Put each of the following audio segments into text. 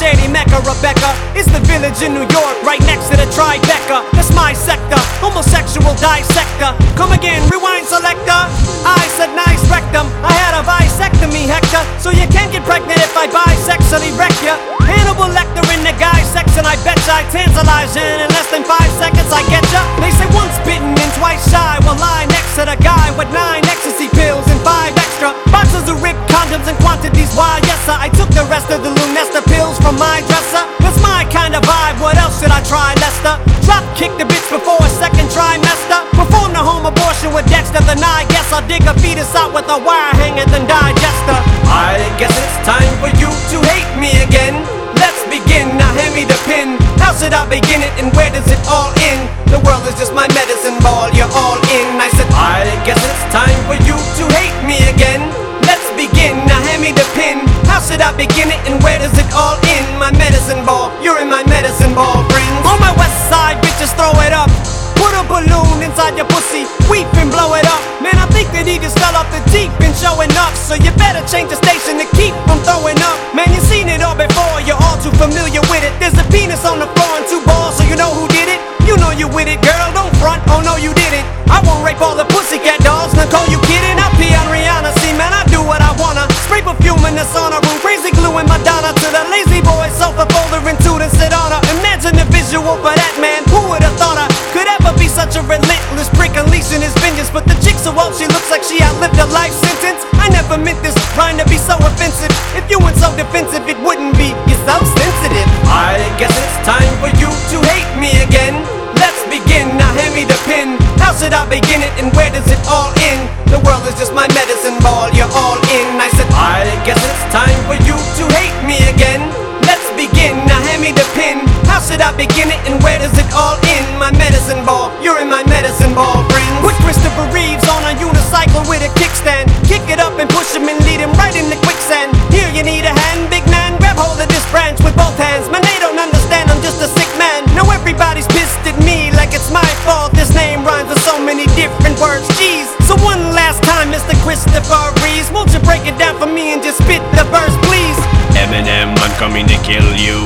shady Mecca. Rebecca is the village in New York, right next to the Tribeca. That's my sector, homosexual dissector. Come again, rewind selector. I said nice rectum, I had a bisectomy, Hector. So you can't get pregnant if I bisexually wreck ya. Hannibal Lecter in the guy section, I betcha I tantalize you in less than 5 seconds, I get ya. They say once bitten and twice shy, well lie next to the guy with 9 ecstasy pills and 5 extra boxes of ripped condoms and quantities. Why yes sir, I took the rest of the Lunesta pills from my dresser. That's my kind of vibe, what else should I try, Lester? Drop kick the bitch before a second trimester. Perform the home abortion with Dexter, then I guess I'll dig a fetus out with a wire hanger than digester. I guess it's time for you to hate me again. Let's begin, now hand me the pin. How should I begin it and where does it all end? The world is just my medicine ball, you're all in. I said I guess it's time for you to hate me again. Let's begin, now hand me the pin. How should I begin it and where does it all end? My medicine ball, you're in my medicine ball, friends. On my west side, bitches throw it up. Put a balloon inside your pussy, weep and blow it up. Man, I think that he just fell off the Jeep and showing up. So you better change the station to keep from throwing up. Man, you seen it all before, you're all too familiar with it. There's a penis on the floor and 2 balls, so you know who did it. You know you with it, girl, don't front, oh no you didn't. I won't rape all the pussycat dolls, Nicole, you kidding? I'll pee on Rihanna, see man, I do what I wanna. Spray perfume in the sauna room, crazy glue in Madonna. To the lazy boy sofa folder and to the sit on her. Imagine the visual for that man, who would've thought I could ever be such a relentless prick unleashing his vengeance. But the chick so old she looks like she outlived a life sentence. I never meant this rhyme to be so offensive. If you weren't so defensive it wouldn't be, you're so sensitive. I guess it's time for you to hate me again. Let's begin, now hand me the pin. How should I begin it and where does it all end? The world is just my medicine ball, you're all in. I said I guess it's time for you to hate me again. Let's begin, now hand me the pin. How should I begin it and where does it all end? My medicine ball, you're in my medicine ball, friends. With Christopher Reeves on a unicycle with a kickstand. Kick it up and push him and lead him right in the quicksand. Here you need a hand, big man, grab hold of this branch with both hands. Man, they don't understand, I'm just a sick man. Now everybody's pissed at me like it's my fault. This name rhymes with so many different words, jeez. So one last time, Mr. Christopher Reeves, won't you break it down for me and just spit the verse, please? Eminem, I'm coming to kill you.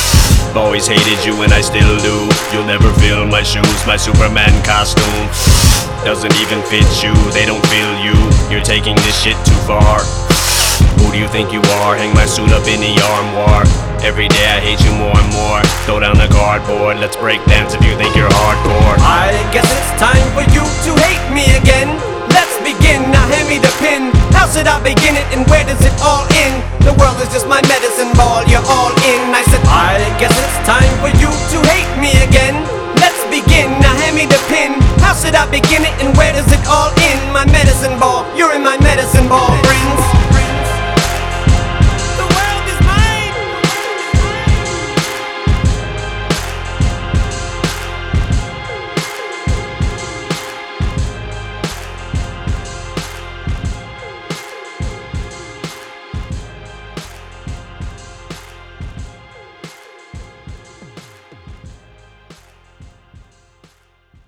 Always hated you and I still do. You'll never fill my shoes, my Superman costume doesn't even fit you, they don't feel you. You're taking this shit too far. Who do you think you are? Hang my suit up in the armoire. Every day I hate you more and more. Throw down the cardboard, let's break dance if you think you're hardcore. I guess it's time for you to hate me again. Let's begin, now hand me the pin. How should I begin it and where does it all end? The world is just my medicine ball, you're all in. I said I guess it's time for you to hate me again. Let's begin, now hand me the pin. How should I begin it and where does it all end? My medicine ball, you're in my